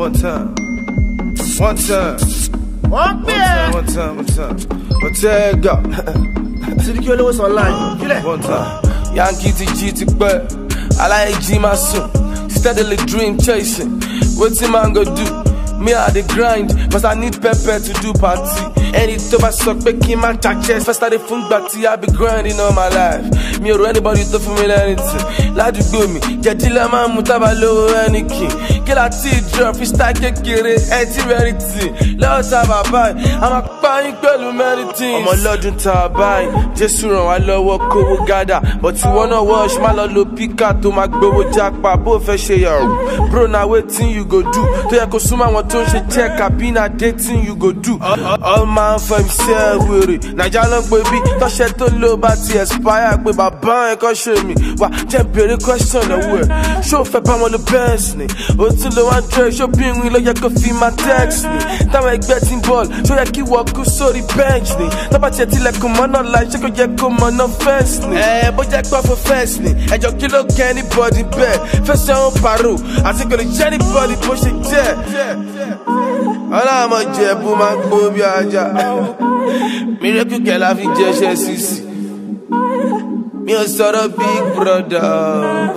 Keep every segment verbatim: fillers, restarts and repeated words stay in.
One time. One time. One time. One time. One time. One time. Go. See the killer was online. One time. Yankee T G T Bird. I like G my son. Steadily dream chasing. What's him man go do? Me I the grind, cause I need pepper to do party. Any time I suck back in my chest, first I the funk back I be grinding all my life. Me or anybody to for me anything. Like you go me, get the man mutaba low any king. Kill a tea drop, fish stack a kiri, anti rarity. Lord have a buy, I'm a buying girl many things. I'm a legend to buy, just run, I love what cool gather. But you wanna watch my lolo pika to my go jackpot, both a share. Bro, now waiting you go do. To your consumer want don't you check, I been a dating you go do. All man for himself with it. Now y'all baby, touch it to low but to expire. But my bank can show me. What temporary question the word. Show for Pam on the bench. Until the one dress, show being with you can feel my text. Time I betting ball, show you keep walk so the bench. Now but you like come on like check you come on no fence. Eh, but you go for fence. And you kill anybody bed. First on Paru. I think gonna anybody push it there. All I'm a jebu man go bi aja. Miracle girl have injection sisi. Me a sort of big brother.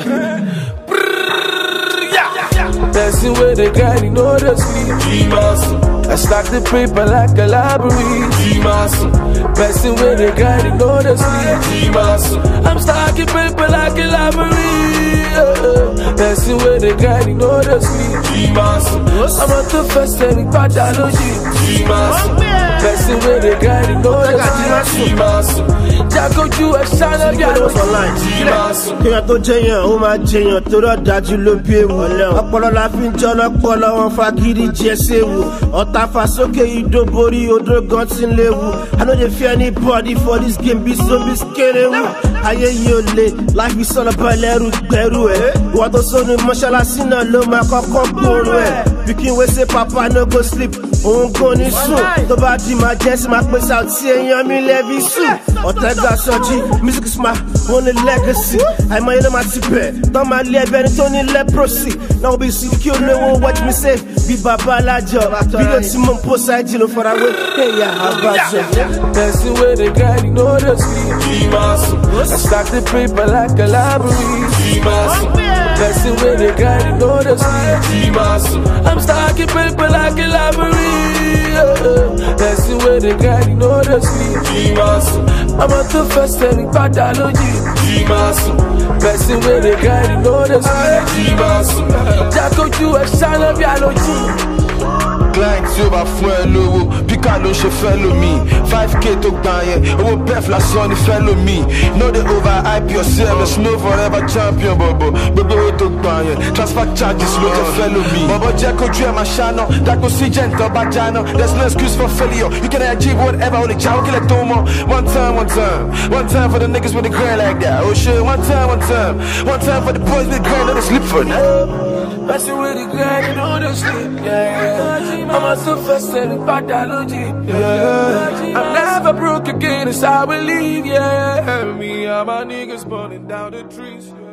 Dancing with the guy, you know the sleep. I stack the paper like a library. Dancing with the guy, you know the sleep. I'm stacking paper like a library. Dancing with the guy, you know the sleep. I'm at the first and pathology. Dancing with the guy, you know the sleep. Jago ju a shine of your online. Kí tó jẹyàn, ó máa jẹyàn tó rọ̀ dájú ló bí ewu. Ọpọlọ la fi ń jọ́nà pọlọ wọn fagídí jẹ́ séwu. Ọ̀tá fa sókè ìdó borí odò gan ti ń léwu. I no dey fear anybody for this game bí zombies kéréwu. Ayé yìí ò le, life is all about lẹ́rù gbẹ́rù ẹ̀. Ìwọ́n tó sọ́nu mọ́ṣáláṣí náà ló máa kọ́kọ́ gbòòrò ẹ̀. Pikin wey say papa no go sleep, òun kò ní sùn. Tó bá di máa jẹ́ sí máa pèsè àti èèyàn mi lẹ́bi sùn. Ọ̀tẹ́gbà sọ́jí, music is my only legacy. Àìmọye ló máa ti bẹ̀, tán máa lé ẹbẹ̀ ní tó ní leprosy. Náà bí sí kí olówó watch me say, bí bàbá alájọ. Fídíò tí mo ń post I G ló fara wé, ẹ̀yà àbájọ. Dancing with the guy, you know the sleep. I stack the paper like a library. Dancing with the guy, you know the sleep. I'm stacking paper like a library. Dancing with the guy, you know the sleep. I'm at the first and pathology. Dancing with the guy, you know the sleep. Jago ju a shine of biology. Client tí ó bá fún ẹ lówó, píkà ló ṣe fẹ́ lómi. five K tó gbà yẹn, owó bẹ́ẹ̀f lásán ni fẹ́ lómi. No dey over hype yourself, there's no forever champion bọ̀bọ̀. Gbogbo owó tó gbà yẹn, transfer charges ló jẹ́ fẹ́ lómi. Bọ̀bọ̀ jẹ́ kojú ẹ̀ máa ṣáná, dàgbò sí jẹ́ nǹkan bá jáná. There's no excuse for failure, you can achieve whatever, ó lè jáwó kílẹ̀ tó mọ̀. One time, one time, one time for the niggas with the grind like that. Oh shit, one time, one time, one time for the boys with the grind, don't sleep for now. Messing with the grind, you know the sleep, yeah. I'm a surface and pathology, yeah. I'm never broke again, it's how I believe, yeah. Me and my niggas burning down the trees.